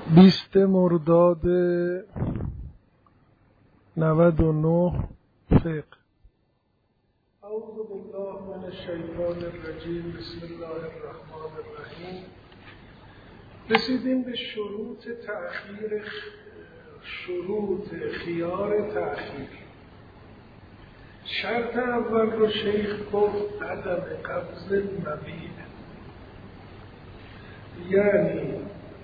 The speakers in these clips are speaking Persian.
20 مرداد 99 فقه. اعوذ بالله من الشیطان الرجیم. بسم الله الرحمن الرحیم. رسیدیم به شروط خیار تأخیر. شرط اول رو شیخ گفت عدم قبض مبیع، یعنی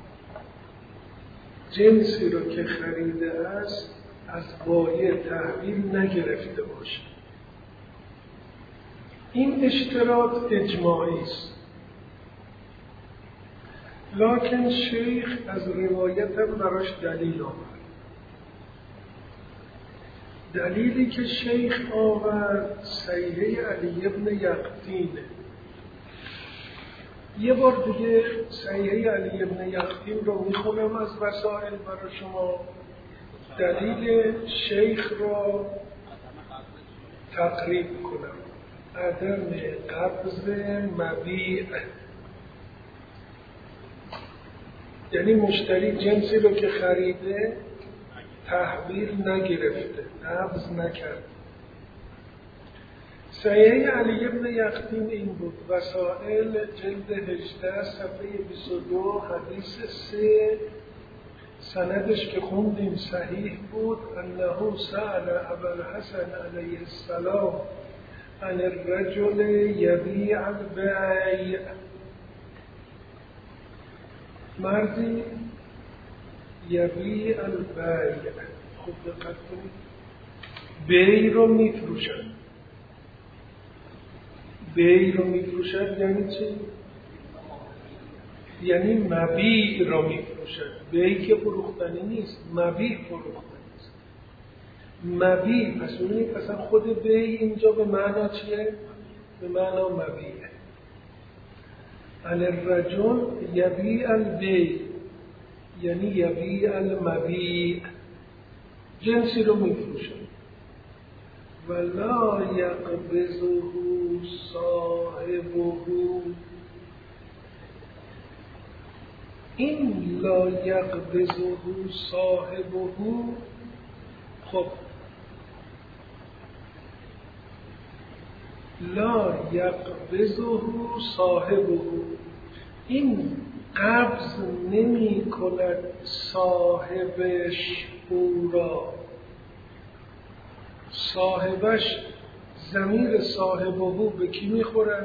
جنسی رو که خریده است از بایع تحویل نگرفته باشه. این اشتراط اجماعی است، لکن شیخ از روایت هم براش دلیل آورد. دلیلی که شیخ آورد صحیحه علی ابن یقطینه. یه بار دیگه صحیحه علی ابن یقطین رو میخونم از وسائل برای شما. دلیل شیخ را تقریب کنم. عدم قبض مبیع، یعنی مشتری جنسی رو که خریده تحویل نگرفته، قبض نکرد. صحیحه علی ابن یقطین این بود. وسائل جلد 18 صفحه 22 حدیث 3 سندش که خوندیم صحیح بود. انه سأل ابوالحسن علیه السلام عن الرجل یبیع البیع. مردی یبیع البیع، خوب دقت کنید، بیع رو میفروشد. بیع رو میفروشد یعنی چی؟ یعنی مبیع رو میفروشد. بیع که فروختنی نیست، مبیع فروختنی است. مبیع اصلا خود بیع اینجا به معنا چیه؟ به معنا مبیع. علی الرجل یبیع البیع یعنی یبیع المبیع، جنسی رو میفروشد. ولا یقبضه صاحبه. این لا یقبضه صاحبه، خب لا یقبضه صاحبه، این قبض نمی کند صاحبش او را. صاحبش، ضمیر صاحبه به کی میخوره؟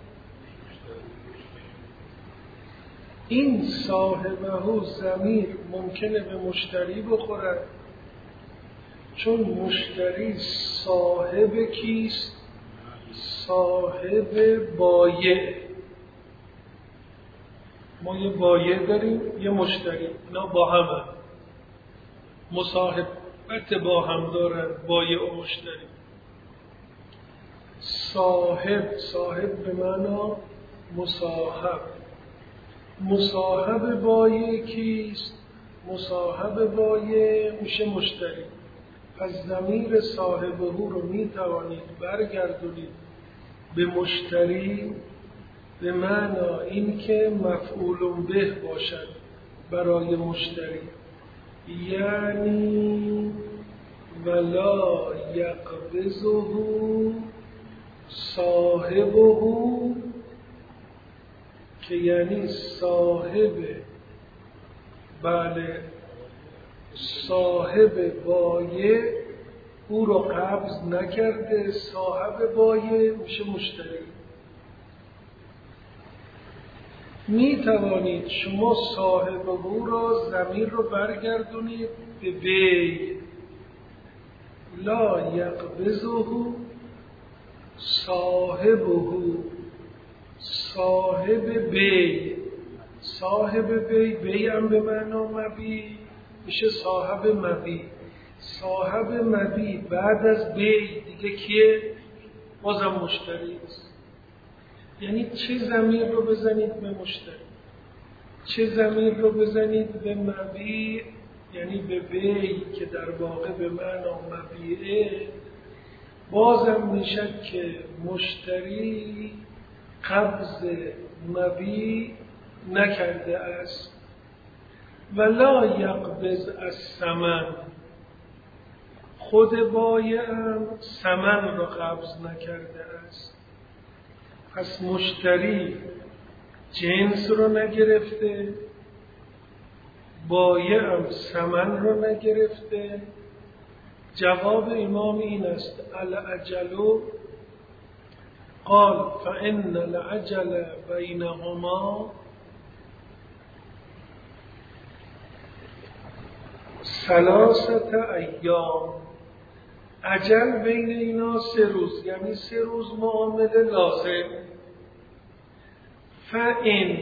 این صاحبه ضمیر ممکنه به مشتری بخوره، چون مشتری صاحب کیست؟ صاحب بایع. ما یه بایع داریم، یه مشتری، اینا با همه مصاحبت با هم دارن، بایع و مشتری. صاحب به معنا مصاحب. مصاحب بایع کیست؟ مصاحب بایع میشه مشتری. پس ضمیر صاحبه رو میتوانید برگردونید به مشتری، به معنا این که مفعول به باشد برای مشتری. یعنی ولا یقبضه صاحبه، که یعنی صاحب، بله، صاحب بایع او رو قبض نکرده. صاحب بایع میشه مشتری. می توانید شما صاحب او را ضمیر رو برگردونید به بیع. لا یقبضه صاحبه، صاحب بیع. صاحب بیع هم به معنا مبیع میشه صاحب مبیع. صاحب مبیع بعد از بیع دیگه کیه؟ بازم مشتری است. یعنی چه ضمیر رو بزنید به مشتری، چه ضمیر رو بزنید به مبیع، یعنی به بیع که در واقع به معنا مبیعه، بازم میشه که مشتری قبض مبیع نکرده است. ولا یقبض الثمن، خود بایع هم ثمن را قبض نکرده است. پس مشتری جنس رو نگرفته، بایع هم ثمن رو نگرفته. جواب امام این است العجل، قال فإن العجل بینهما ثلاثة ایام، عجل بین اینا 3 روز، یعنی 3 روز معامله لازم. فإن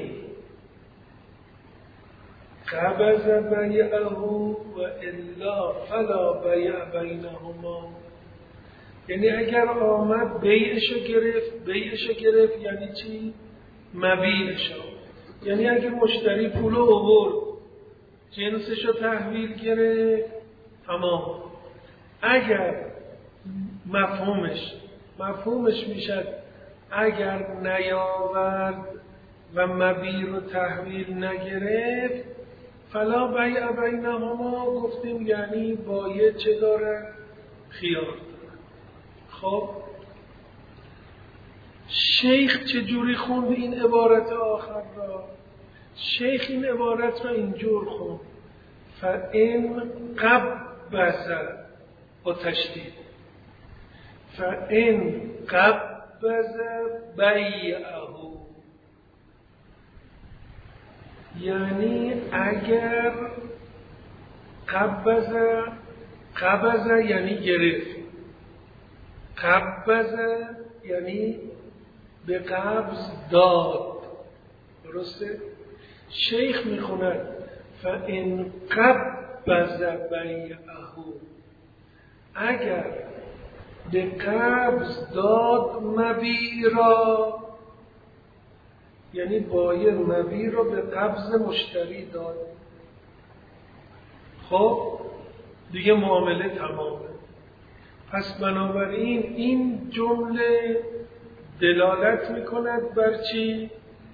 قبض بیعه و الا فلا بیع بینهما، یعنی اگر آمد بیعشو گرفت یعنی چی؟ مبیعشو، یعنی اگر مشتری پولو آورد جنسشو تحویل گرفت تمام. اگر مفهومش میشد اگر نیاورد و مبیع رو تحویل نگرفت فلا بیع بینهما، گفتیم یعنی بایع چه داره؟ خیار داره. خب شیخ چجوری خوند این عبارت آخر را؟ شیخ این عبارت را اینجور خوند فإن قبض با تشدید، فإن قبض بیعه، یعنی اگر قبض یعنی گرفت، قبض یعنی به قبض داد، درسته؟ شیخ میخوند فإن قبض بیعه، اگر به قبض داد مبیع را، یعنی بایع مبیع را به قبض مشتری داد، خب دیگه معامله تمامه. پس بنابراین این جمله دلالت میکند بر چی؟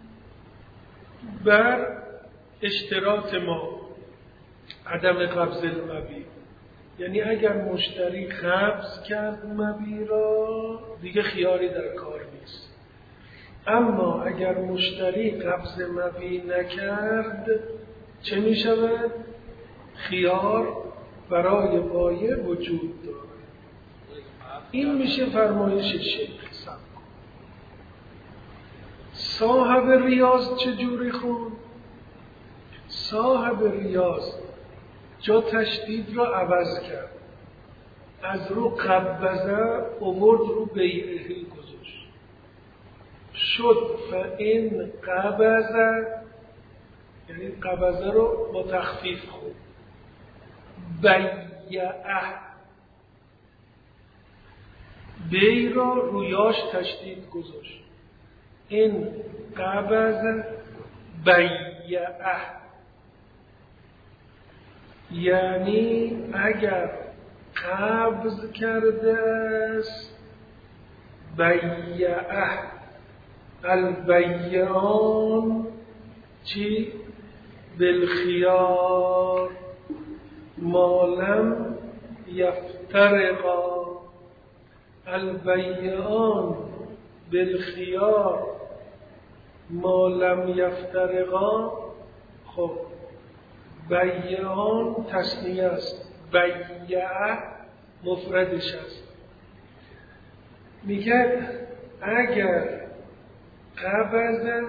بر اشتراط ما عدم قبض المبیع، یعنی اگر مشتری قبض کرد مبیع را دیگه خیاری در کار نیست، اما اگر مشتری قبض مبیع نکرد چه می شود؟ خیار برای بایع وجود دارد. این میشه فرمایش شیخ. صاحب ریاض چجوری خوند؟ صاحب ریاض جا تشدید را عوض کرد، از رو قبضه آورد رو بیعه گذاشت، شد فإن قبض، یعنی قبضه رو با تخفیف خود، بیعه، بی را رویاش تشدید گذاشت، این قبض بیعه، یعنی اگر قبض کرده است بیعه، البیعان چی؟ بالخیار ما لم یفترقا، البیعان بالخیار ما لم یفترقا. خب بیعان تثنیه است، بیعه مفردش است. میگه اگر قبض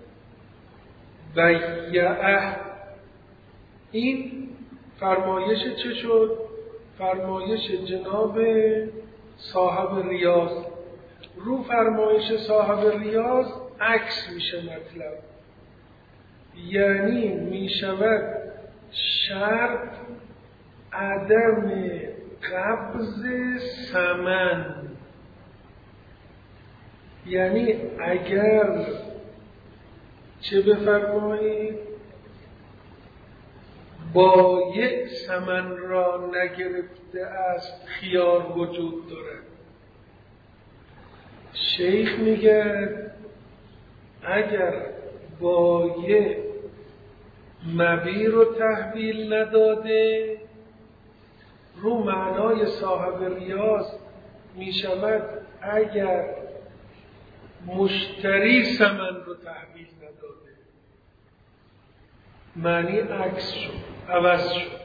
بیعه، این فرمایش چه شد؟ فرمایش جناب صاحب ریاض. رو فرمایش صاحب ریاض عکس میشه مطلب، یعنی میشود شرط عدم قبض ثمن، یعنی اگر چه بفرمایید بایع ثمن را نگرفته است خیار وجود دارد. شیخ میگه اگر بایع مبی رو تحویل نداده، رو معنای صاحب ریاض می شود اگر مشتری ثمن رو تحویل نداده، معنی عکس شد، عوض شد.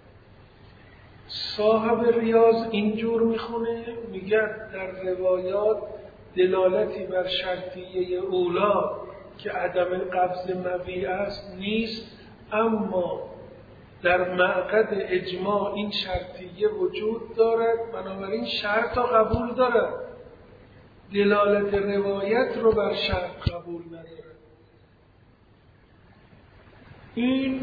صاحب ریاض اینجور میخونه، میگه در روایات دلالتی بر شرطیه اولا که عدم قبض مبیع است نیست، اما در معقد اجماع این شرطیه وجود دارد، بنابراین شرط را قبول دارد، دلالت روایت رو بر شرط قبول ندارد. این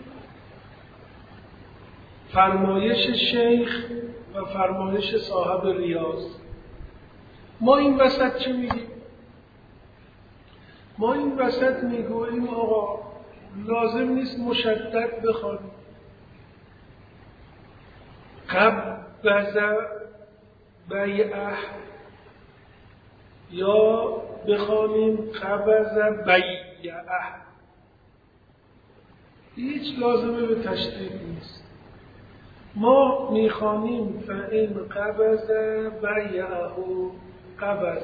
فرمایش شیخ و فرمایش صاحب ریاض. ما این وسط چه میگیم؟ ما این وسط میگوییم آقا لازم نیست مشدد بخوانیم، قبض بیعه یا بخوانیم قبض بیعه، هیچ لازمه به تشدید نیست. ما میخوانیم فإن قبض بیعه قبض،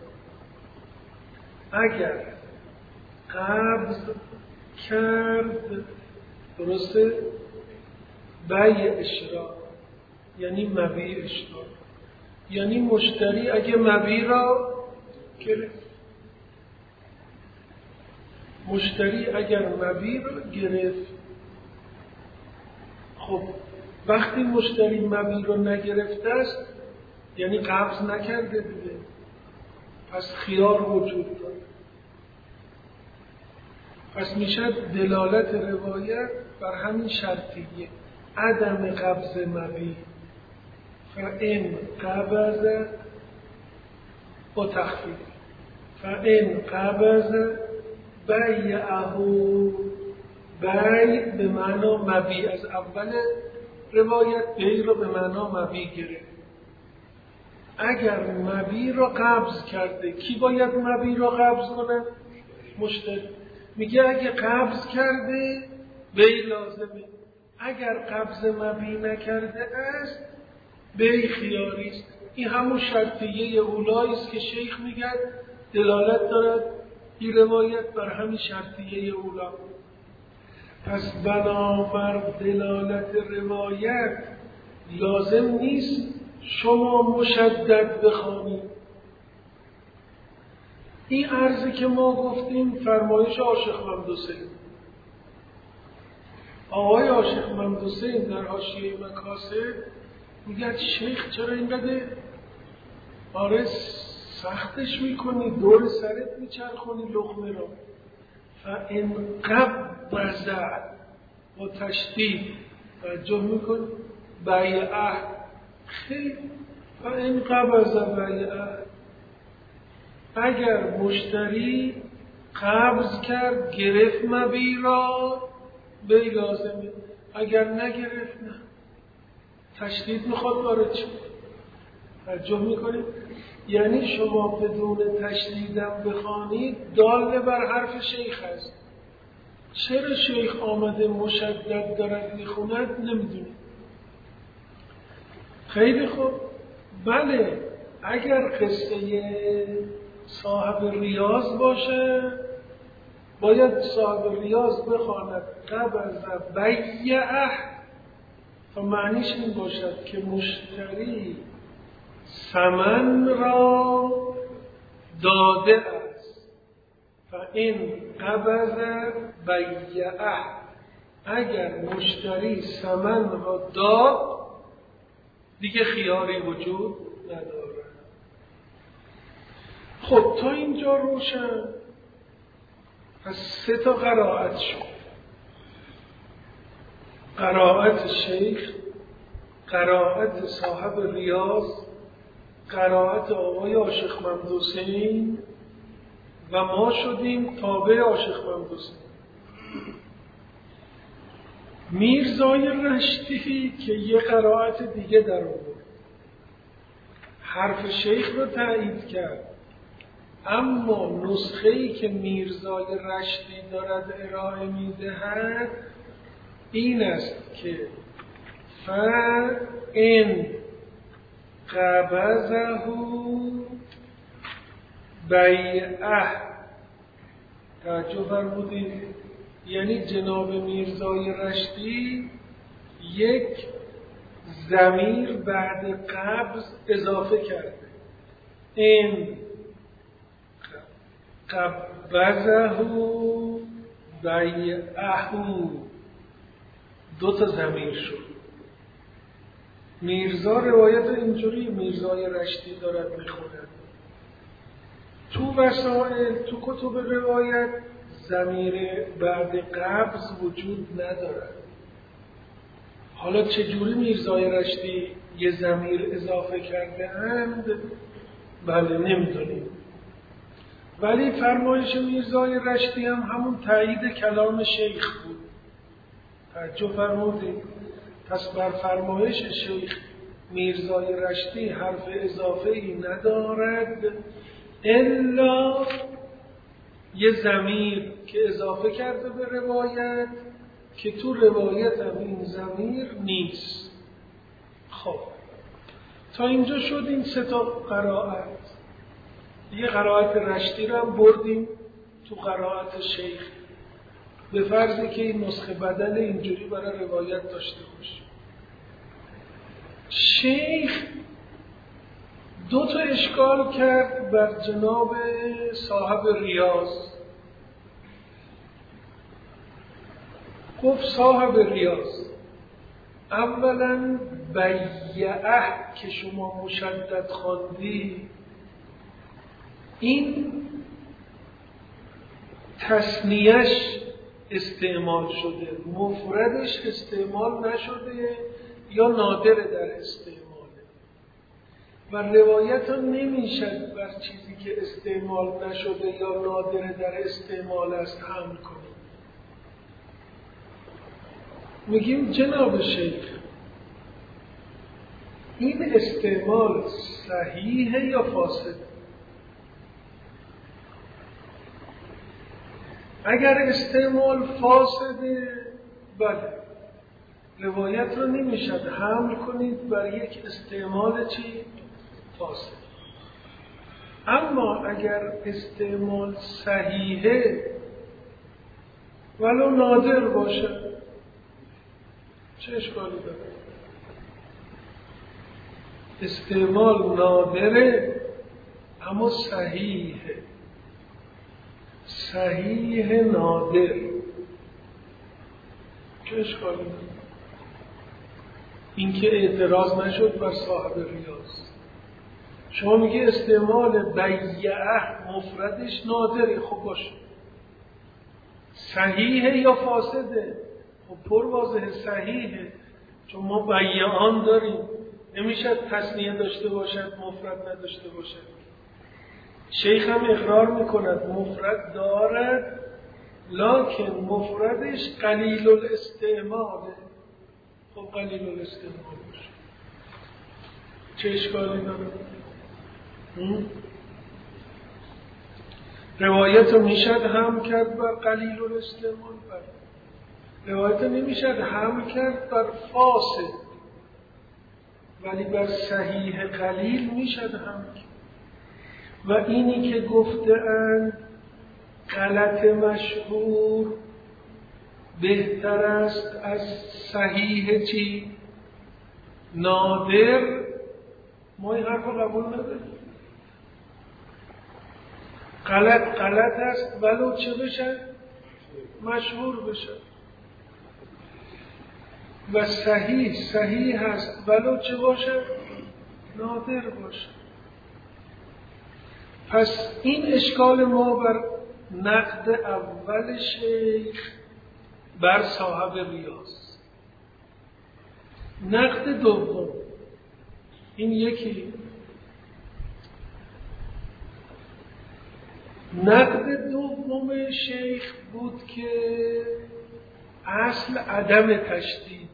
اگر قبض کرد، درسته، بیعش را یعنی مبیعش را، یعنی مشتری اگه مبیع را گرفت، مشتری اگر مبیع را گرفت، خب وقتی مشتری مبیع را نگرفته است یعنی قبض نکرده دیگه، پس خیار وجود داره. پس میشه دلالت روایت بر همین شرطیه، عدم قبض مبیع، فإن قبض با تخفیف، فإن قبض بیعه، بیع به معنا مبیع، از اول روایت بیع رو به معنا مبیع گرفت. اگر مبیع رو قبض کرده، کی باید مبیع رو قبض کنه؟ مشتری. میگه اگه قبض کرده بیع لازمه، اگر قبض مبیع نکرده است بیع خیاری است. این همون شرطیه اولایی است که شیخ میگه دلالت دارد این روایت بر همین شرطیه اولا. پس بنابر دلالت روایت لازم نیست شما مشدد بخوانید. این عرضی که ما گفتیم فرمایش عاشق محمد حسین. آقای عاشق محمد حسین در حاشیه مکاسب میگه شیخ چرا اینقدر سختش میکنی، دور سرت میچرخونی لقمه رو. فإن قبض با تشدید توجه میکنی بیعه، خیلی فإن قبض بیعه، اگر مشتری قبض کرد گرفت مبیع را بیع لازمه، اگر نگرفت نه. تشدید میخواد وارد شد. توجه میکنید؟ یعنی شما بدون تشدیدم بخوانید دال بر حرف شیخ است. چرا شیخ آمده مشدد دارد میخوند نمیدونید. خیلی خوب، بله اگر قصه صاحب ریاض باشه باید صاحب ریاض بخواند قبض بیعه، تا معنیش این باشد که مشتری ثمن را داده است. فإن قبض بیعه، اگر مشتری ثمن را داد دیگه خیاری وجود نداره. خب تا اینجا روشن. پس 3 تا قرائت شد. قرائت شیخ، قرائت صاحب ریاض، قرائت آقای عاشق محمد حسین و ما شدیم تابع عاشق محمد حسین. میرزای رشتی که یه قرائت دیگه در آورد، حرف شیخ رو تایید کرد، اما نسخه‌ای که میرزای رشتی دارد ارائه می‌دهد این است که فَإِنْ قَبَضَهُ بَیْعَهُ. توجه فرمودید؟ یعنی جناب میرزای رشتی یک ضمیر بعد قبض اضافه کرده. این قبضه بیعه، دو تا ضمیر شد. میرزا روایت اینجوری میرزای رشتی دارد میخوند. تو وسائل، تو کتب روایت ضمیر بعد قبض وجود ندارد. حالا چجوری میرزای رشتی یه ضمیر اضافه کرده اند؟ بله نمیدونیم. ولی فرمایش میرزای رشتی هم همون تایید کلام شیخ بود. توجه فرمودید؟ پس بر فرمایش شیخ میرزای رشتی حرف اضافه ای ندارد الا یه ضمیر که اضافه کرده به روایت که تو روایت هم این ضمیر نیست. خب تا اینجا شد این سه تا قرائت. یه قرائت رشتی رو هم بردیم تو قرائت شیخ، به فرضی که این نسخه بدل اینجوری برای روایت داشته باشه. شیخ دو تا اشکال کرد بر جناب صاحب ریاض. گفت صاحب ریاض اولا بیعه که شما مشدد خواندی این تثنیه‌اش استعمال شده، مفردش استعمال نشده یا نادره در استعماله و روایت هم نمیشد بر چیزی که استعمال نشده یا نادره در استعمال است حمل کنیم. میگیم جناب شیخ این استعمال صحیحه یا فاسده؟ اگر استعمال فاسده بله روایت رو نمیشد حمل کنید بر یک استعمال چی؟ فاسد. اما اگر استعمال صحیحه ولو نادر باشه چه اشکالی داره؟ استعمال نادره اما صحیحه، صحیح نادر، چه اشکالی داره؟ این که اعتراض نشد بر صاحب ریاض. شما میگه استعمال بیعه مفردش نادره، خب باشه صحیحه یا فاسده؟ خب پر واضحه صحیحه، چون ما بیعان داریم، نمیشه تثنیه داشته باشد مفرد نداشته باشد. شیخ هم اقرار میکند مفرد دارد لکن مفردش قلیل الاستعماله. خب قلیل الاستعمال باشه چه اشکالی داره؟ روایت رو میشد حمل کرد بر قلیل الاستعمال، روایت رو نمیشد حمل کرد بر فاسد، ولی بر صحیح قلیل میشد حمل کرد. و اینی که گفته اند غلط مشهور بهتر است از صحیح چی؟ نادر، ما این حرف رو قبول نداریم. غلط است ولو چه بشه؟ مشهور بشه. و صحیح هست ولو چه باشه؟ نادر باشه. پس این اشکال ما بر نقد اول شیخ بر صاحب ریاض. نقد دوم این یکی. نقد دوم شیخ بود که اصل عدم تشدیده،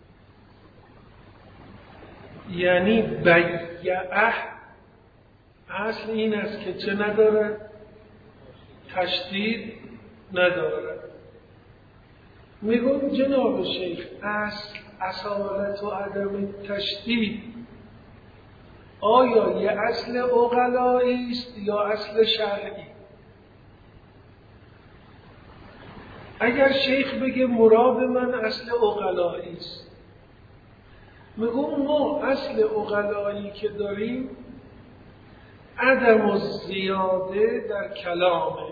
یعنی بیعه اصل این است که چه نداره؟ تشدید نداره. میگم جناب شیخ اصل اصالت و عدم تشدید آیا یه اصل عقلایی است یا اصل شرعی؟ اگر شیخ بگه مراد من اصل عقلایی است، میگم ما اصل عقلایی که داریم عدم الزیاده در کلامه.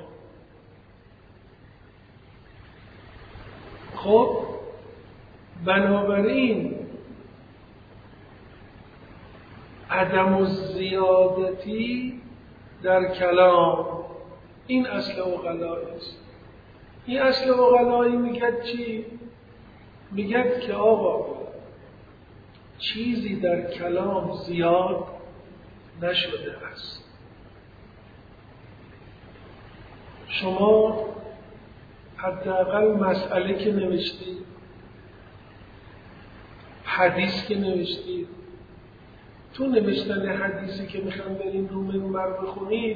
خب بنابراین عدم الزیادتی در کلام این اصل عقلایی است. این اصل عقلایی میگه چی؟ میگه که آقا چیزی در کلام زیاد نشده است. شما حداقل مسئله که نوشتید، حدیث که نوشتید، تو نوشتن حدیثی که میخوام بریم رو منبر بخونید،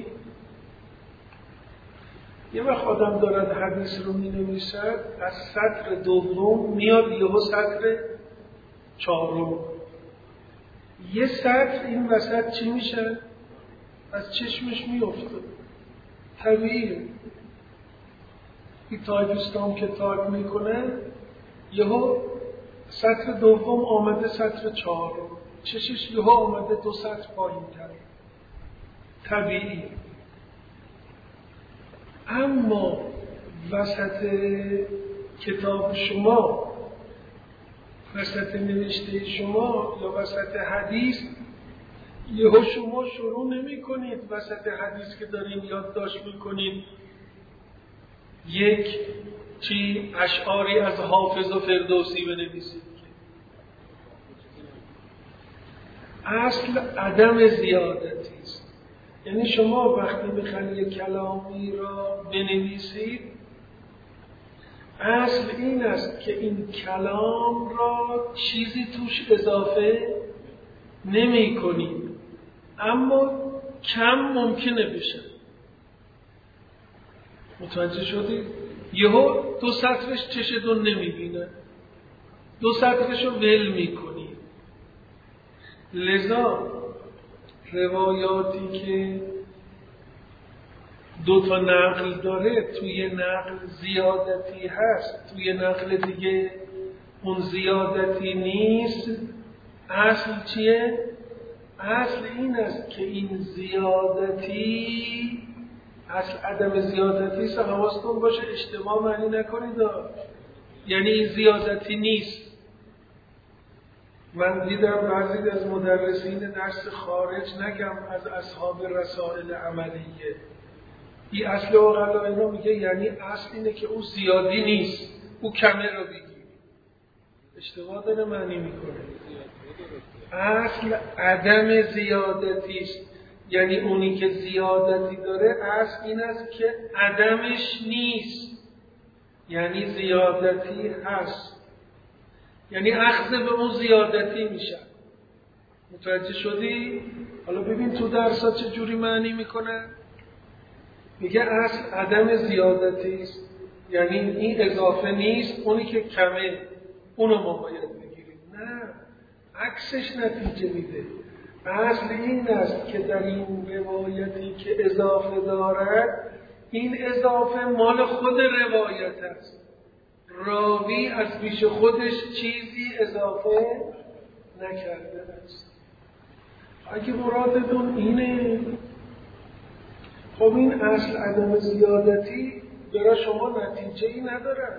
یه وقت آدم دارد حدیث رو مینویسد از سطر دوم میاد یهو سطر چهارم، یه سطر این وسط چی میشه؟ از چشمش میفته. طبیعیه. این تایپیستام که تایپ میکنه یهو سطر دوم آمده سطر چهارم، چشش یهو آمده 2 سطر پایین تر. طبیعی. اما وسط کتاب شما، وسط نوشته شما یا وسط حدیث یهو شما شروع نمی کنید وسط حدیث که دارین یادداشت میکنید یک اشعاری از حافظ و فردوسی بنویسید. اصل عدم زیادتی است. یعنی شما وقتی میخواید یک کلامی را بنویسید، اصل این است که این کلام را چیزی توش اضافه نمی کنید، اما کم ممکنه بشه. متوجه شدید؟ یهو 2 سطرش چشتون نمیبینه، 2 سطرش رو ول میکنید. لذا روایاتی که 2 تا نقل داره، توی نقل زیادتی هست، توی نقل دیگه اون زیادتی نیست. اصل چیه؟ اصل این است که این زیادتی اصل عدم زیادتی است. حواستون باشه اشتباه معنی نکنید. یعنی این زیادتی نیست. من دیدم بعضی از مدرسین درس خارج، نگم از اصحاب رسائل عملیه، این اصل عقلایی رو میگه یعنی اصل اینه که او زیادی نیست، او کمه رو بگی. اشتباه داره معنی میکنه. اصل عدم زیادتی است، یعنی اونی که زیادتی داره اصل این است که عدمش نیست، یعنی زیادتی هست، یعنی اخذ به اون زیادتی میشه. متوجه شدی؟ حالا ببین تو درسا چه جوری معنی میکنه. میگه اصل عدم زیادتی است، یعنی این اضافه نیست، اونی که کمه اونو ما باید بگیریم. نه، عکسش نتیجه میده. اصل این است که در این روایتی که اضافه دارد، این اضافه مال خود روایت است. راوی از پیش خودش چیزی اضافه نکرده است. اگه مرادتون اینه، خب این اصل عدم زیادتی برای شما نتیجه ای نداره،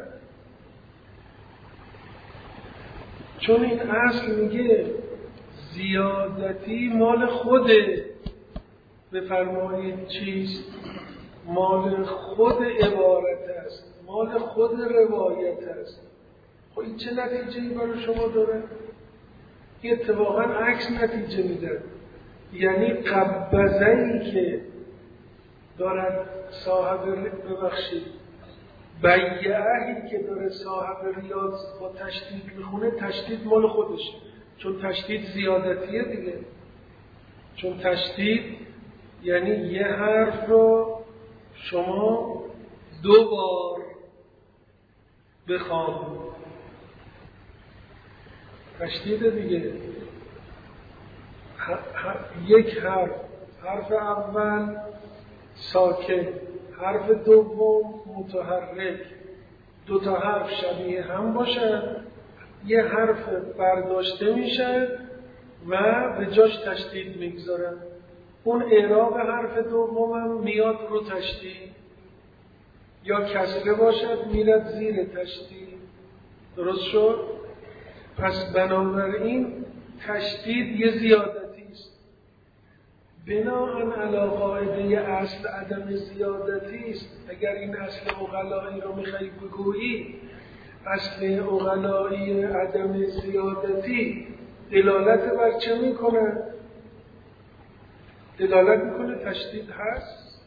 چون این اصل میگه زیادتی مال خوده. بفرمایید چیست؟ مال خود عبارت است، مال خود روایت است. خب این چه نتیجه ای برای شما داره؟ این اتفاقا عکس نتیجه میده. یعنی قبضه‌ای که دارد صاحب بیعهی که داره صاحب ریاض با تشدید میخونه، تشدید مال خودشه، چون تشدید زیادتیه دیگه. چون تشدید یعنی یه حرف رو شما 2 بار بخوان، تشدید دیگه. یک حرف اول ساکن، حرف دوم متحرک، 2 تا حرف شبیه هم باشن، یه حرف برداشته میشه و به جاش تشدید میگذارن. اون اعراب حرف دومم میاد رو تشدید، یا کسره باشد میرد زیر تشدید. درست شد؟ پس بنابراین تشدید یه زیادتی است. بناهن علی قاعده اصل عدم زیادتی است. اگر این اصل عقلایی رو میخوای بگویی، اصل عقلایی عدم زیادتی دلالت بر چه میکنه؟ دلالت میکنه تشدید هست،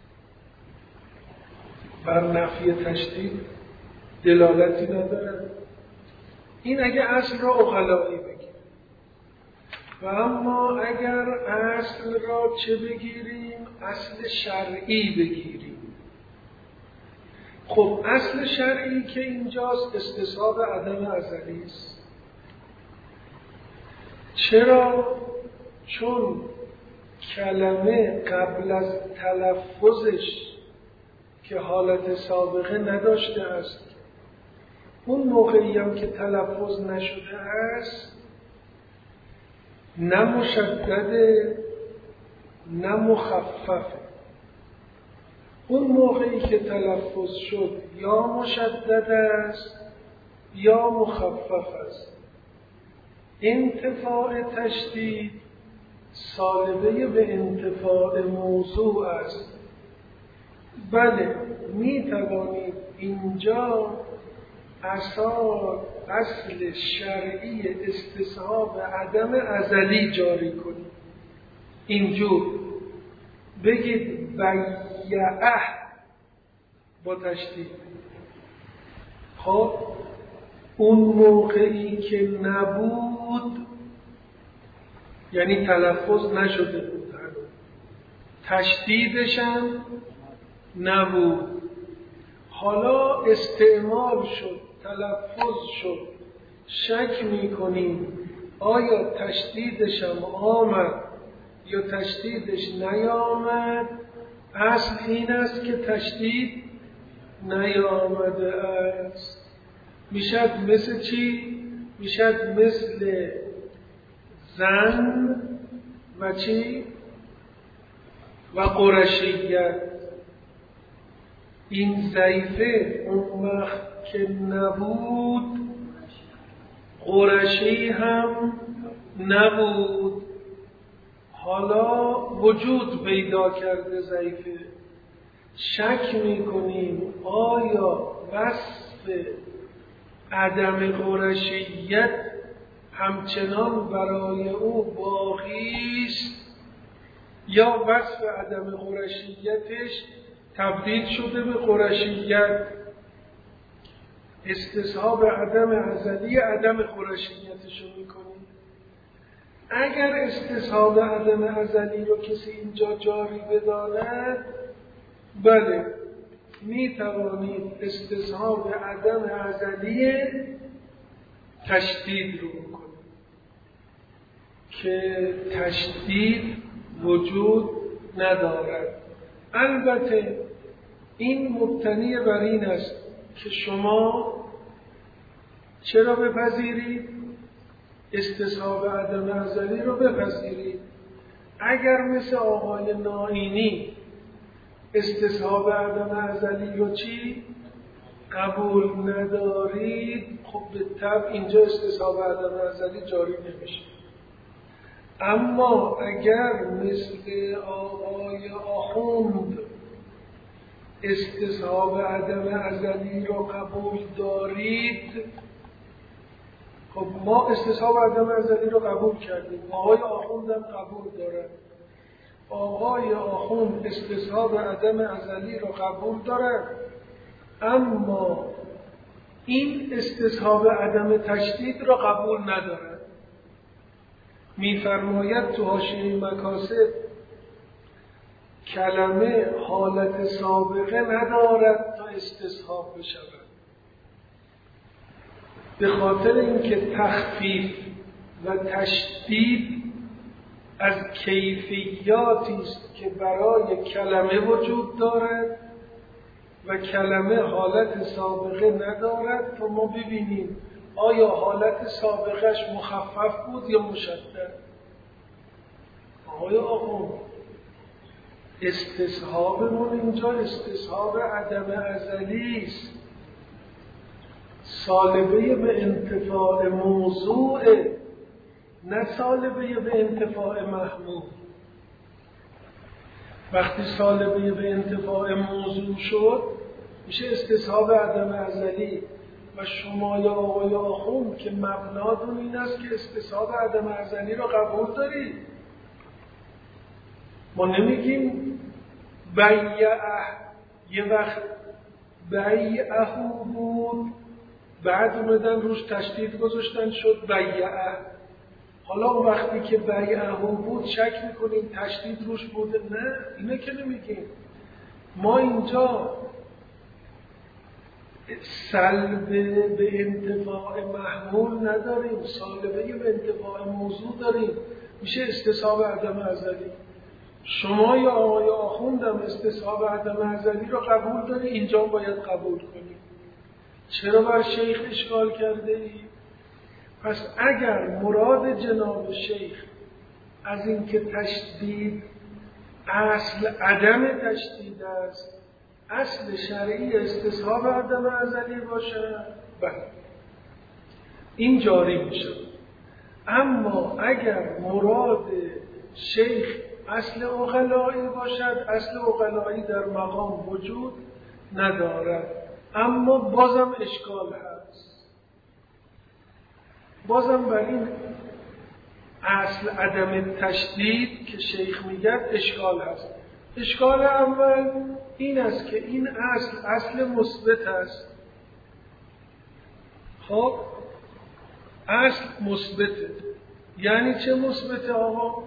بر نفی تشدید دلالتی نداره. این اگه اصل را عقلایی بگیریم. و اما اگر اصل را چه بگیریم؟ اصل شرعی بگیریم. خب اصل شرعی که اینجاست استصحاب عدم ازلی است. چرا؟ چون کلمه قبل از تلفظش که حالت سابقه نداشته است، اون موقعی هم که تلفظ نشده است نه مشدده نه مخففه. اون موقعی که تلفظ شد یا مشدد است یا مخفف است. انتفاع تشدید سالبه به انتفاع موضوع است. بله، می توانید اینجا اصل شرعی استصحاب عدم ازلی جاری کنید. اینجور بگید بیعه با تشدید. خب اون موقعی که نبود یعنی تلفظ نشده بود، تشدیدش هم نبود، حالا استعمال شد، تلفظ شد، شک میکنیم آیا تشدیدش هم آمد یا تشدیدش نیامد. اصل این است که تشدید نیامده است. میشد مثل چی؟ میشد مثل زن و چی؟ و قرشیت. این ضعیفه اون وقت که نبود قرشی هم نبود، حالا وجود پیدا کرده ضعیفه. شک میکنیم آیا وصف عدم قرشیت همچنان برای او باقی است یا وصف عدم قرشیتش تبدیل شده به قرشیت. استصحاب عدم ازلی عدم قرشیتش رو میکنیم. اگر استصحاب عدم ازلی رو کسی اینجا جاری بداند، بله میتوانید استصحاب عدم ازلی تشدید رو بکنید که تشدید وجود ندارد. البته این مبتنی بر این است که شما چرا بپذیرید؟ استصحاب عدم ازلی رو بپذیرید. اگر مثل آقای نائینی استصحاب عدم ازلی رو چی؟ قبول ندارید، خب به طبع اینجا استصحاب عدم ازلی جاری نمیشه. اما اگر مثل آقای آخوند استصحاب عدم ازلی رو قبول دارید، خب ما استصحاب عدم ازلی رو قبول کردیم، آقای آخوند هم قبول داره. آقای آخوند استصحاب عدم ازلی رو قبول داره، اما این استصحاب عدم تشدید رو قبول نداره. میفرماید تو حاشیه مکاسب کلمه حالت سابقه ندارد تا استصحاب بشود، به خاطر اینکه تخفیف و تشدید از کیفیاتی است که برای کلمه وجود دارد و کلمه حالت سابقه ندارد تا ما ببینیم آیا حالت سابقهش مخفف بود یا مشدد. آقای آقا استصحابمون اینجا استصحاب عدم ازلی است، سالبه به انتفاع موضوع، نه سالبه به انتفاع محمول. وقتی سالبه به انتفاع موضوع شد میشه استصحاب عدم ازلی. و شما یا آقای آخوند که مبناتون این است که استصحاب عدم ازلی رو قبول دارید. ما نمیگیم بیعه، یه وقت بیعه بود بعد اومدن روش تشدید گذاشتن شد بیعه. حالا اون وقتی که بیعه بود شک میکنیم تشدید روش بوده؟ نه، اینه که نمیگیم. ما اینجا سلبه به انتفاع محمول نداریم، سالبه به انتفاع موضوع داریم، میشه استصحاب عدم ازلی. شما یا آقای آخوندم استصحاب عدم ازلی رو قبول داری، اینجا باید قبول کنیم. چرا بر شیخ اشکال کرده ای؟ پس اگر مراد جناب شیخ از اینکه تشدید اصل عدم تشدید است، اصل شرعی استصحاب عدم ازلی باشه، بله این جاری میشه. اما اگر مراد شیخ اصل عقلایی باشد، اصل عقلایی در مقام وجود ندارد، اما بازم اشکال هست. بازم بر این اصل عدم تشدید که شیخ میگه اشکال هست. اشکال اول این است که این اصل مثبت است. خب اصل مثبته، یعنی چه مثبته آقا؟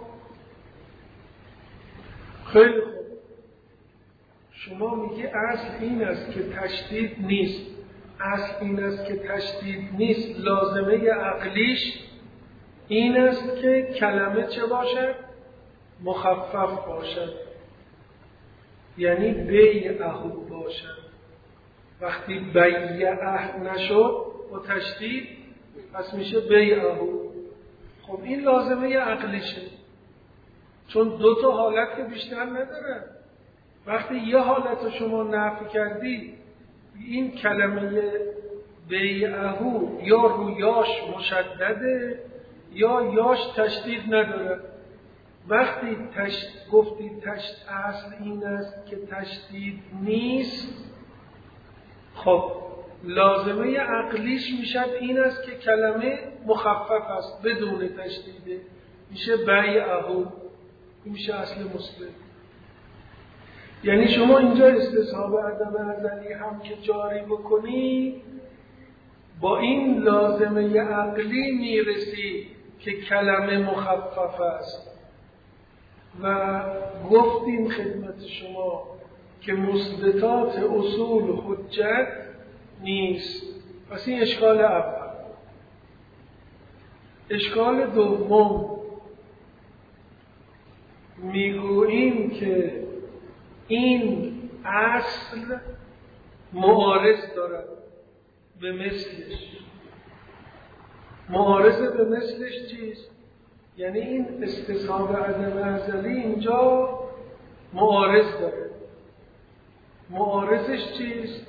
خیلی خوب، شما میگی اصل این است که تشدید نیست. اصل این است که تشدید نیست، لازمه عقلیش این است که کلمه چه باشد؟ مخفف باشد، یعنی بیعهو باشد. وقتی بیعه نشد با تشدید پس میشه بیعهو. خب این لازمه عقلیشه، چون دو تا حالت که بیشتر نداره. وقتی یه حالت رو شما نفی کردی، این کلمه بیعهو یا رویاش مشدده یا یاش تشدید نداره. وقتی گفتی اصل این است که تشدید نیست، خب لازمه عقلیش میشد این است که کلمه مخفف است بدون تشدیده، میشه بیعهو، میشه اصل مثبت. یعنی شما اینجا استصحاب عدم ازلی هم که جاری بکنی با این لازمه عقلی میرسی که کلمه مخفف است. و گفتیم خدمت شما که مثبتات اصول حجت نیست. پس این اشکال اول. اشکال دوم، میگوییم که این اصل معارض دارد به مثلش. معارض به مثلش چیست؟ یعنی این استصحاب عدم ازلی اینجا معارض داره. معارضش چیست؟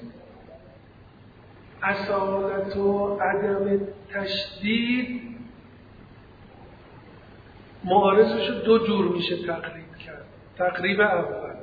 اصالت و عدم تشدید. معارضش رو دو جور میشه تقریب کرد. تقریب اول،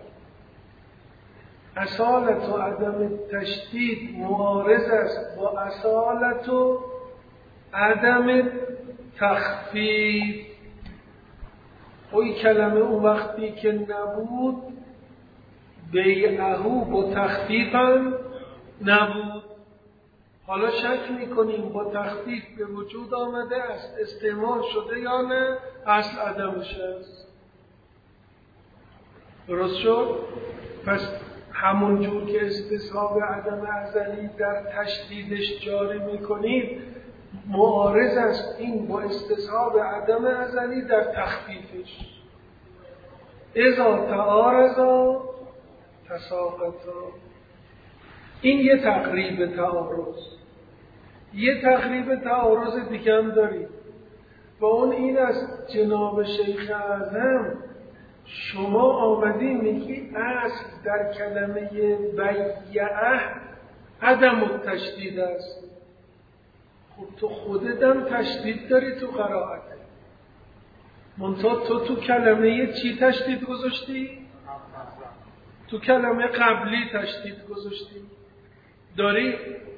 اصالت و عدم تشدید معارض است با اصالت و عدم تخفیف. این کلمه اون وقتی که نبود بیعهو با تخفیف هم نبود. حالا شک میکنیم با تخفیف به وجود آمده است، استعمال شده یا نه، اصل عدمش است. درست شد؟ پس همون جور که استصحاب عدم ازلی در تشدیدش جاری میکنید، معارض است این با استصحاب عدم ازلی در تخفیفش. اذا تعارضا تساقطا. این یه تقریب تعارض. یه تقریب تعارض دیگه هم داریم و اون این است جناب شیخ اعظم شما آمدی میگی اصل در کلمه بیعه عدم التشدید است. خب تو خودتم تشدید داری تو قرائت، منتها تو کلمه چی تشدید گذاشتی؟ تو کلمه قبلی تشدید گذاشتی. داری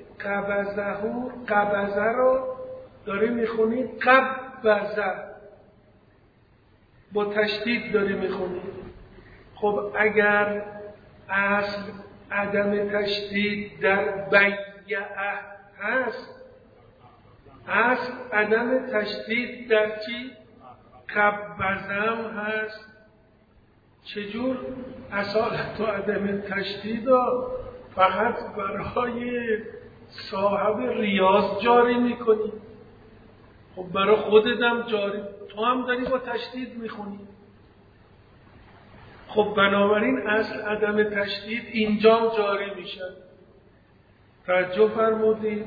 قبضه رو داری میخونی قبضه، با تشدید داری میخونی. خب اگر اصل عدم تشدید در بیعه هست، اصل عدم تشدید در چی؟ قبضه هم هست. چجور اصالت و عدم تشدید رو فقط برای صاحب ریاض جاری میکنی؟ خب برای خودت هم جاری، تو هم داری با تشدید میخونی. خب بنابراین اصل عدم تشدید اینجا جاری میشه. توجه فرمودید؟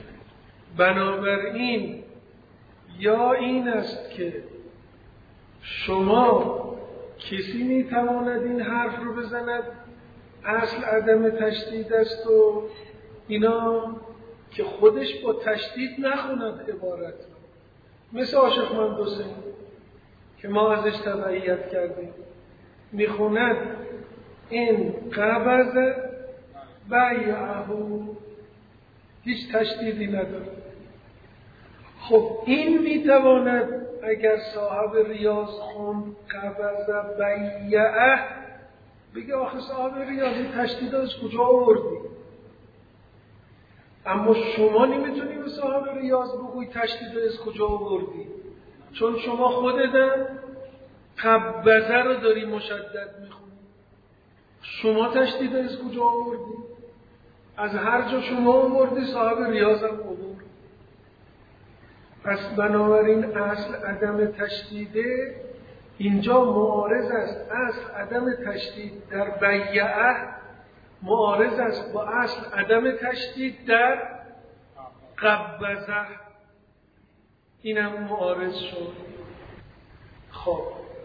بنابراین یا این است که شما کسی میتواند این حرف رو بزند اصل عدم تشدید است و اینا که خودش با تشدید نخوند عبارت، مثل عاشق مند حسین که ما ازش تبعیت کردیم، میخوند این قبض بیعهو، هیچ تشدیدی نداره. خب این میتواند اگر صاحب ریاض خوند قبض بیعه بگه آخه صاحب ریاضی تشدید از کجا آوردی؟ اما شما نمیتونی به صاحب ریاض بگوی تشدید از کجا آوردی، چون شما خودت قبضه رو داری مشدد میخونی. شما تشدید از کجا آوردی؟ از هر جا شما آوردی صاحب ریاض هم آورد. پس بنابراین اصل عدم تشدیده اینجا معارض است. اصل عدم تشدید در بیعه معارض است با اصل عدم تشدید در قبضه، اینم معارض شد. خب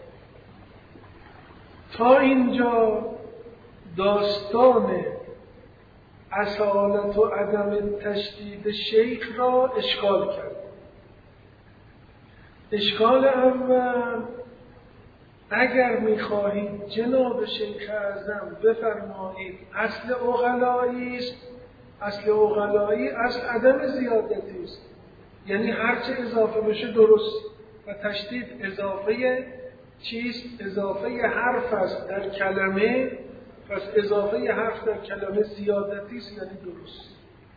تا اینجا داستان اصالت و عدم تشدید شیخ را اشکال کرد. اشکال اول، اگر می‌خواهید جناب شیخ اعظم بفرمایید اصل عقلایی است، اصل عقلایی اصل عدم زیادتی است، یعنی هرچه اضافه بشه درست و تشدید اضافه چیست؟ اضافه حرف است در کلمه، پس اضافه حرف در کلمه زیادتی است یعنی درست.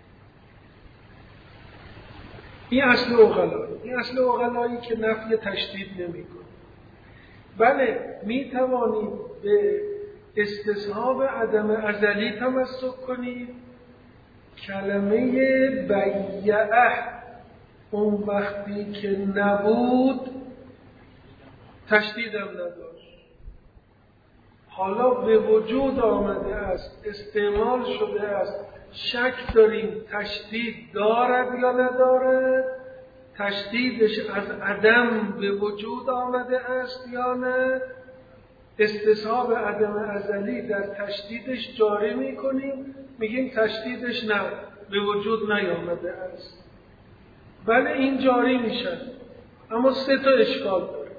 این اصل عقلایی، این اصل عقلایی که نفی تشدید نمی‌کنه. بله می توانید به استصحاب عدم ازلی تمسک کنید. کلمه بیعه اون وقتی که نبود تشدید هم نداشت، حالا به وجود آمده است، استعمال شده است، شک داریم تشدید دارد یا ندارد، تشدیدش از عدم به وجود آمده است یا نه. استصحاب عدم ازلی در تشدیدش جاری میکنیم، میگیم تشدیدش نه به وجود نیامده است. بله این جاری میشه، اما سه تا اشکال داره.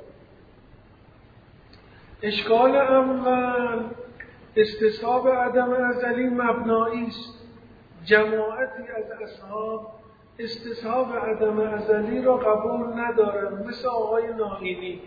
اشکال اول، استصحاب عدم ازلی مبنایی است. جماعتی از اصحاب استصحاب عدم ازلی را قبول ندارند، مثل آقای نائینی،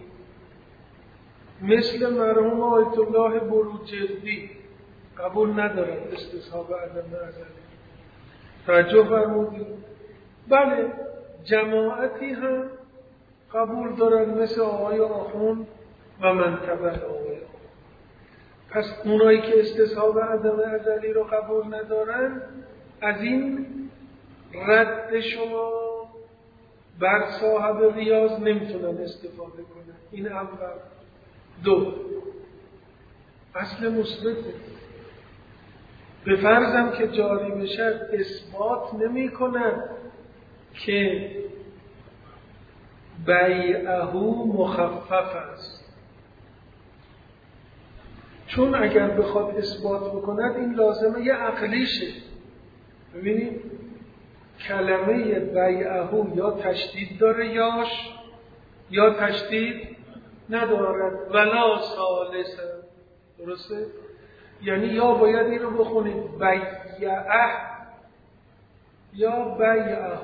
مثل مرحوم آیت الله بروجردی قبول ندارند استصحاب عدم ازلی. توجه فرمودید؟ بله جماعتی هم قبول دارند، مثل آقای آخوند و منطبه آقای آخوند. پس اونایی که استصحاب عدم ازلی رو قبول ندارن از این رد شما بر صاحب ریاض نمیتونن استفاده کنن. این اول. دو، اصل مثبته. به فرضم که جاری بشه اثبات نمی کنن که بیعه مخفف است، چون اگر بخواد اثبات بکند این لازمه یه عقلیشه. ببینید کلمه بیعه یا تشدید داره یا تشدید ندارد. ولا ثالثه، درسته؟ یعنی یا باید این رو بخونید بیعه یا بیعه.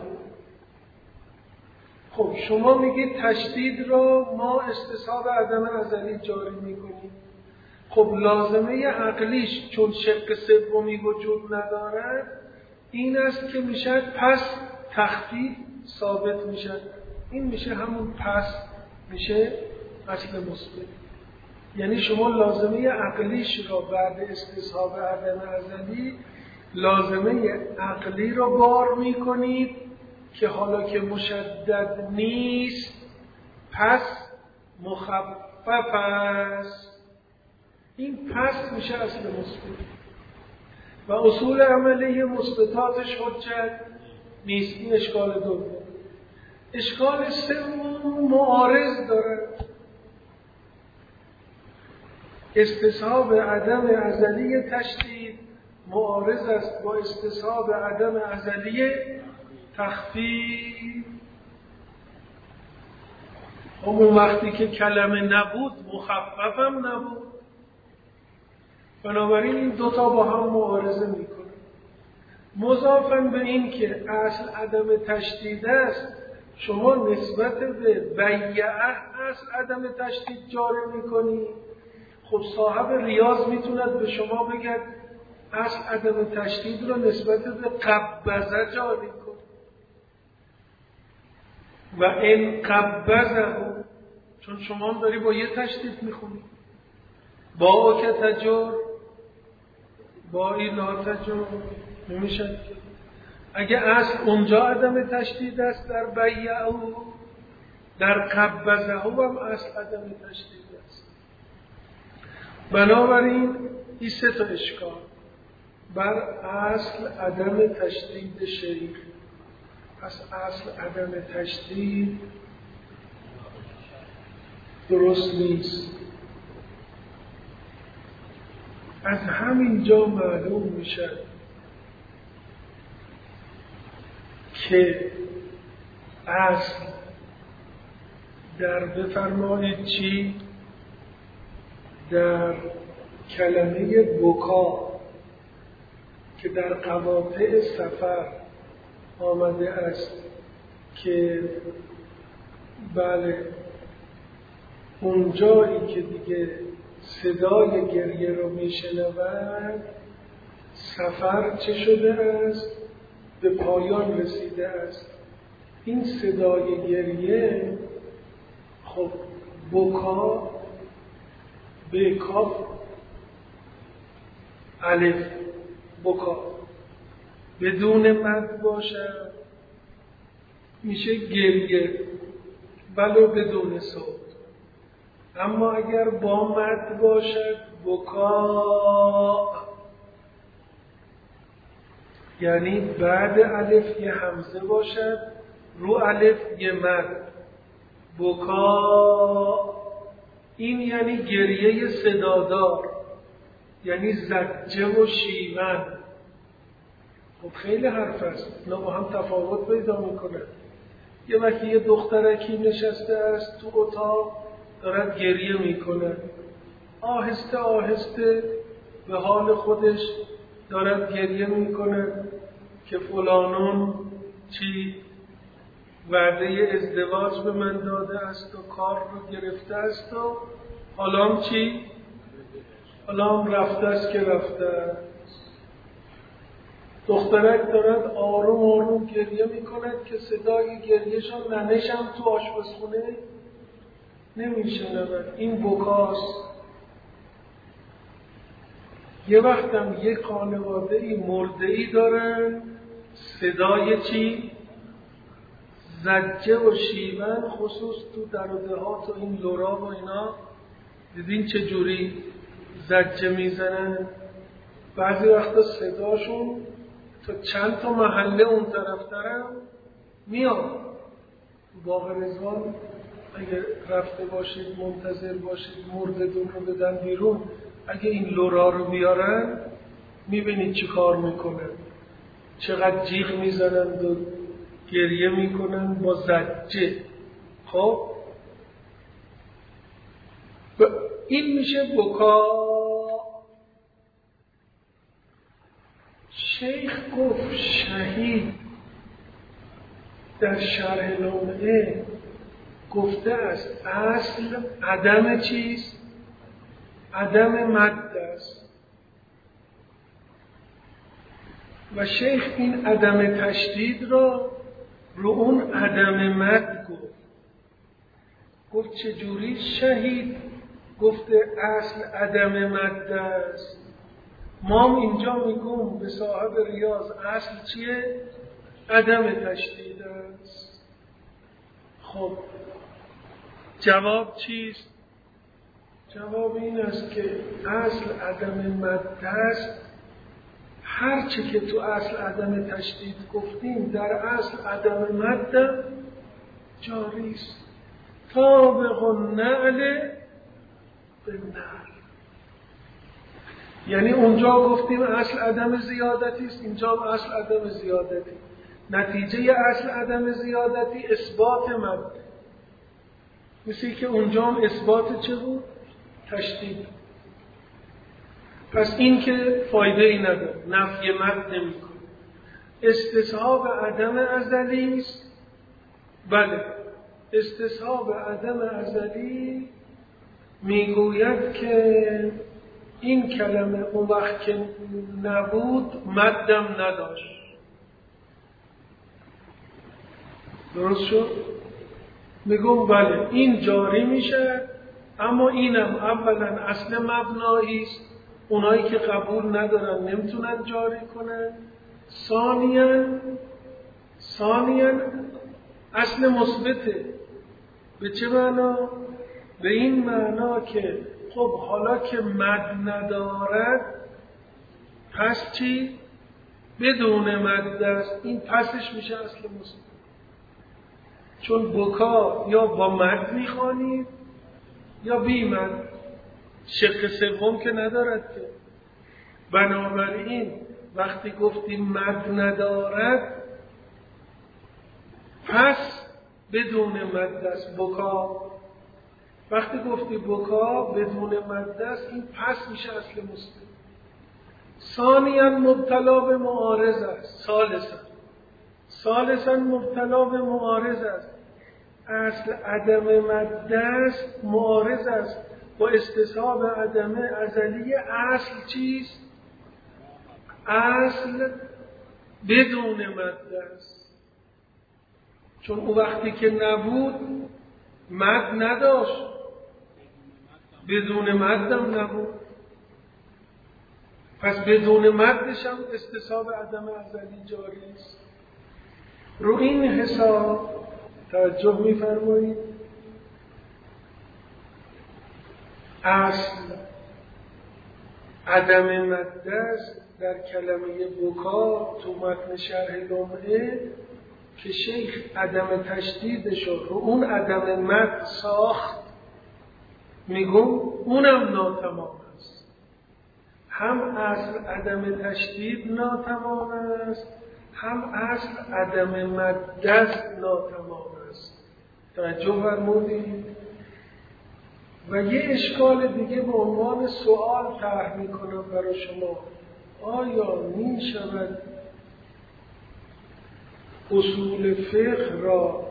خب شما میگید تشدید رو ما استصحاب عدم ازلی جاری میکنیم. خب لازمه عقلیش چون شق سومی وجود ندارد این است که میشه پس تخفیف ثابت میشه. این میشه همون پس، میشه اصل مثبت. یعنی شما لازمه عقلیش را بعد استصحاب عدم ازلی لازمه عقلی را بار میکنید که حالا که مشدد نیست پس مخفف است. این پس میشه اصل مثبت و اصول عملی مثبتاتش حجت نیست. این اشکال دوم. اشکال سوم معارض داره. استصحاب عدم ازلی تشدید معارض است با استصحاب عدم ازلی تخفیف. اون وقتی که کلمه نبود مخففم نبود، بنابراین این دوتا با هم معارضه میکنه. مضافاً به این که اصل عدم تشدید است، شما نسبت به بیعه اصل عدم تشدید جاری میکنی. خب صاحب ریاض میتوند به شما بگه اصل عدم تشدید رو نسبت به قبضه جاری کن و این قبضه، چون شما هم داری با یه تشدید میخونی، با که تجر با ایلا تجر نمیشه. اگه اصل اونجا عدم تشدید است در بیعه او، در قبضه هم اصل عدم تشدید است. بنابراین این سه تا اشکال بر اصل عدم تشدید شیخ. پس اصل عدم تشدید درست نیست. از همین جا معلوم میشه که اصل در بفرمایید چی؟ در کلمه بکا که در قواطع سفر آمده است که بله اون جایی که دیگه صدای گریه رو میشنوند سفر چه شده است؟ به پایان رسیده است. این صدای گریه خب بکا به کاف الف بکا بدون مد باشد میشه گریه ولو بدون صوت. اما اگر با مد باشد بکا، یعنی بعد الف یه همزه باشد رو الف یه مد بکا، این یعنی گریه صدادار، یعنی زجه و شیون. خب خیلی حرف است، اینا با هم تفاوت پیدا میکنه. یه وقتی یه دخترکی نشسته است تو اتاق دارد گریه میکنه، آهسته آهسته به حال خودش دارد گریه میکنه که فلانون چی وعده ازدواج به من داده است و کار رو گرفته است و حالا چی؟ حالا رفته است که رفته. دخترک دارد آروم آروم گریه میکند که صدای گریهشان ننشم تو آشپزخونه نمیشنود. این بکاست. یه وقتم یک خانواده‌ای مرده‌ای دارن صدای چی؟ زجه و شیون، خصوص تو در و دهات و این لورا و اینا دیدین چه جوری زجه میزنن؟ بعضی وقتا صداشون تا چند تا محله اون طرفترم میاد. باغ رضوان اگه رفته باشید منتظر باشید مرددون رو بدن بیرون، اگه این لورا رو بیارن میبینید چی کار میکنن، چقدر جیغ میزنن و گریه میکنن با زجه. خب این میشه بکا. شیخ گفت شهید در شرح لمعه گفته است اصل عدم چیست؟ عدم مد است. و شیخ این عدم تشدید را رو اون عدم مد گفت چجوری شهید گفته اصل عدم مد است؟ ما اینجا میگم به صاحب ریاض اصل چیه؟ عدم تشدید است. خب جواب چیست؟ جواب این است که اصل عدم مد است. هرچی که تو اصل عدم تشدید گفتیم در اصل عدم مد جاری است. طابق النعل بالنعل. یعنی اونجا گفتیم اصل عدم زیادتی است، اینجا اصل عدم زیادتی. نتیجه اصل عدم زیادتی اثبات مد. مثل که اونجا هم اثبات چه بود؟ تشدید. پس این که فایده ای نداره، نفی مد نمی کنه. استصحاب عدم ازلی است. بله، استصحاب عدم ازلی میگوید که این کلمه اون وقت که نبود مدم نداشت. درست شد؟ میگم بله این جاری میشه، اما اینم اولا اصل مبنایی است، اونایی که قبول ندارن نمیتونن جاری کنن. ثانیاً اصل مثبته. به چه معنا؟ به این معنا که خب حالا که مد ندارد پس چی؟ بدون مد است. این پسش میشه اصل مثبت. چون بکا یا با مد میخوانید یا بی مد، شق سوم که ندارد که. بنابراین وقتی گفتیم مد ندارد پس بدون مد است بکا. وقتی گفتی بکا بدون مد است این پس میشه اصل مثبت. ثانیاً مبتلا به معارض است. ثالثاً مبتلا به معارض است. اصل عدم مد است معارض است با استصحاب عدم ازلی. اصل چیست؟ اصل بدون مد است. چون اون وقتی که نبود مد نداشت، بدون مدم نبود، پس بدون مدش هم استصحاب عدم ازلی جاری است. رو این حساب توجه می‌فرمایید اصل عدم مد است در کلمه بکا تو متن شرح لمعه که شیخ عدم تشدیدش رو اون عدم مد ساخت. میگم اونم ناتمام است. هم اصل عدم تشدید ناتمام است، هم اصل عدم مد است ناتمام است. توجه فرمودید؟ و یه اشکال دیگه به عنوان سوال طرح میکنم برای شما. آیا می شود اصول فقه را،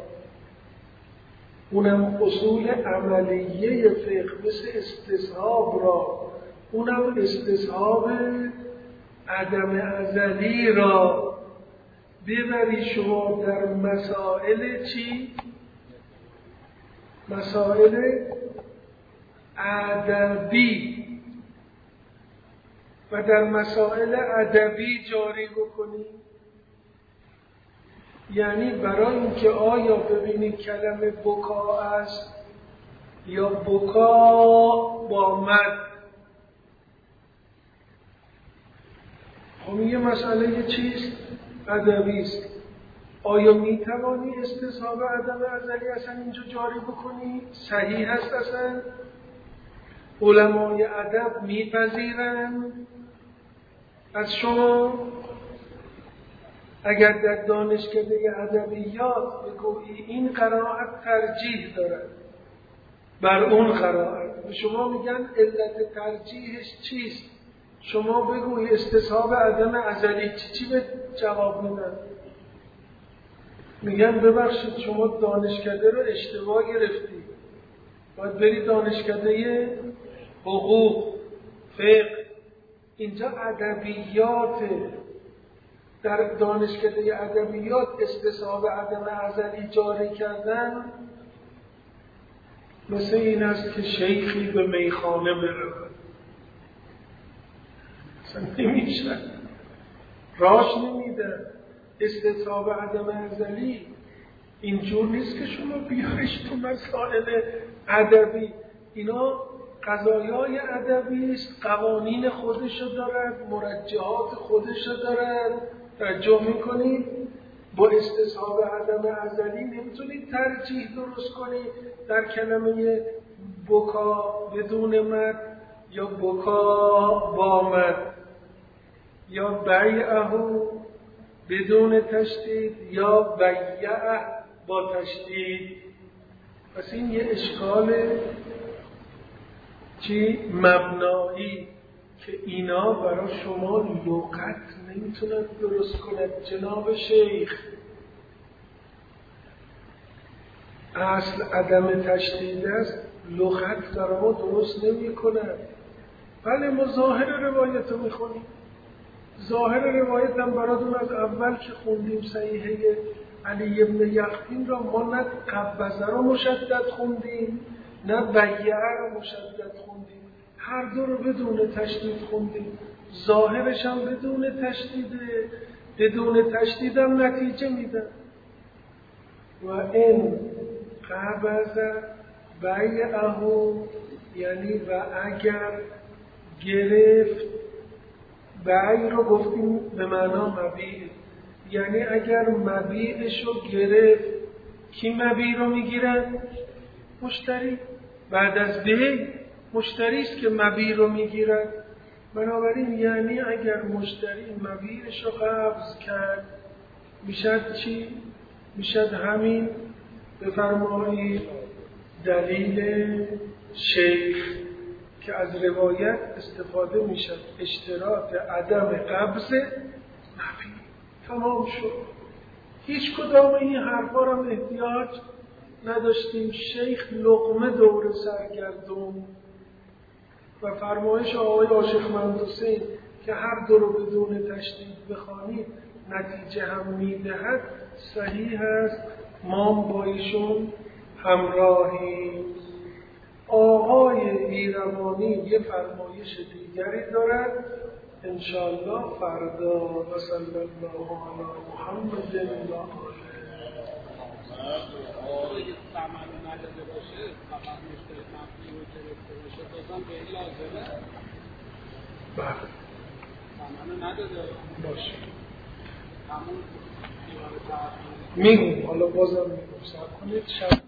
اونم اصول عملیه فقه مثل استصحاب را، اونم استصحاب عدم ازلی را ببری شما در مسائل چی؟ مسائل ادبی. و در مسائل ادبی جاری بکنیم. یعنی برای اینکه آیا ببینید کلمه بکا است یا بکا با مد. خب یه مسئله چیست؟ ادبی است. آیا میتوانی استصحاب عدم ازلی اصلا اینجا جاری بکنی؟ صحیح هست اصلا؟ علمای ادب میپذیرن از شما؟ اگر در دانشکده ادبیات بگویی این قرائت ترجیح دارد بر اون قرائت، به شما میگن علت ترجیحش چیست؟ شما بگویی استصحاب عدم ازلی، چی به جواب میدن؟ میگن ببخشید شما دانشکده رو اشتباه گرفتی، باید بری دانشکده حقوق، فقه. اینجا ادبیات، در دانشکده ادبیات استصحاب عدم ازلی جاری کردن مثل این است که شیخی به میخانه برود. اصلا نمیشه، راش نمیده. استصحاب عدم ازلی اینجور نیست که شما بیاریش تو مسائل ادبی. اینا قضایای ادبی است، قوانین خودشو دارد، مرجحات خودشو دارد. توجه میکنید؟ با استصحاب عدم ازلی نمیتونید ترجیح درست کنید در کلمه بکا بدون مد یا بکا با مد یا بیعه بدون تشدید یا بیعه با تشدید. پس این یه اشکال مبنایی که اینا برای شما لغت نمیتونن درست کنند. جناب شیخ، اصل عدم تشدید است، لغت برای ما درست نمی کند. بله ما ظاهر روایت رو میخونیم، ظاهر روایت هم براتون از اول که خوندیم صحیحه علی ابن یقطین را ما نه قبضه رو مشدد خوندیم نه بیعه رو مشدد خوندیم، هر دو رو بدون تشدید خوندیم. ظاهرش هم بدون تشدیده، بدون تشدید هم نتیجه میدن. و این قبضه بیعه یعنی و اگر گرفت، بیع رو گفتیم به معنا مبیع، یعنی اگر مبیعش رو گرفت. کی مبیع رو میگیرن؟ مشتری. بعد از بیع مشتری است که مبیع رو میگیرد. بنابراین یعنی اگر مشتری مبیعش رو قبض کرد میشد چی؟ میشد همین. بفرمایید دلیل شیخ که از روایت استفاده میشد اشتراط عدم قبض مبیع. تمام شد. هیچ کدام این حرفا رو هم احتیاج نداشتیم. شیخ لقمه دور سرگردون و فرمایش آقای عاشق مهندوسین که هر دو رو بدون تشدید بخوانید نتیجه هم میدهد صحیح است. ما با ایشون همراهی. آقای ایروانی یه فرمایش دیگری دارد انشاءالله فردا. و صلی الله علی محمد و آله. سمن نداده باشه، فقط مشتری مبنی رو گرفته باشه، بازم به این لازمه؟ بله سمن نداده باشه همون دیوار میگم. حالا بازم میگم صبر کنید.